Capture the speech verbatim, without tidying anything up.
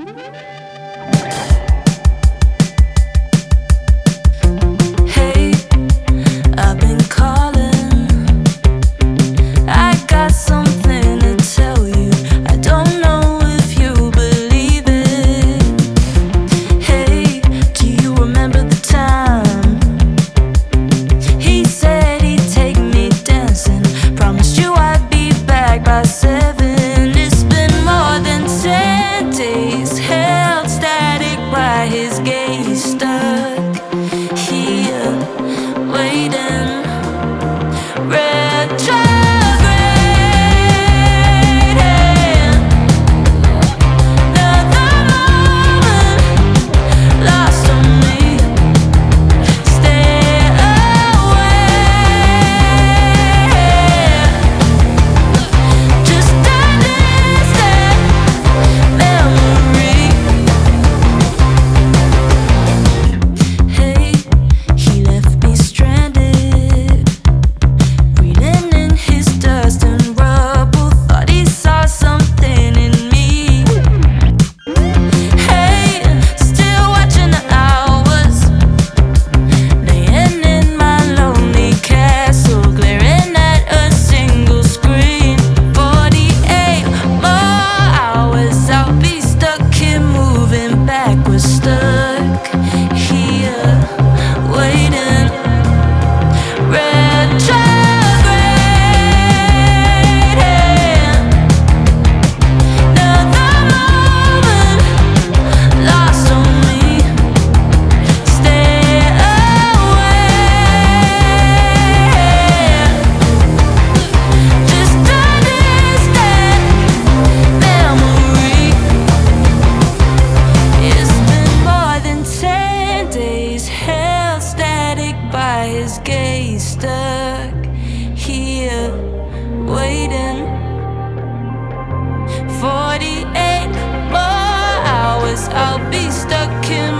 Hey, I've been calling. I got something to tell you. I don't know if you believe it. Hey, do you remember the time he said he'd take me dancing? Promised you I'd be back by seven. It's been more than ten days, held static by his gaze, stuck here waiting. Retrograde, another moment lost on me. Stay away, just a distant memory. Hey, he left me stranded, breathing in his dust and rubble. Thought he saw something in me. Hey, still watching the hours, laying in my lonely castle, glaring at a single screen. Forty-eight more hours, I'll be stuck here moving backwards, stuck here waiting. Retrograde, another moment lost on me. Stay away, just a distant memory. It's been more than ten days, held static by his gaze, stuck here waiting. Forty-eight more hours, I'll be stuck in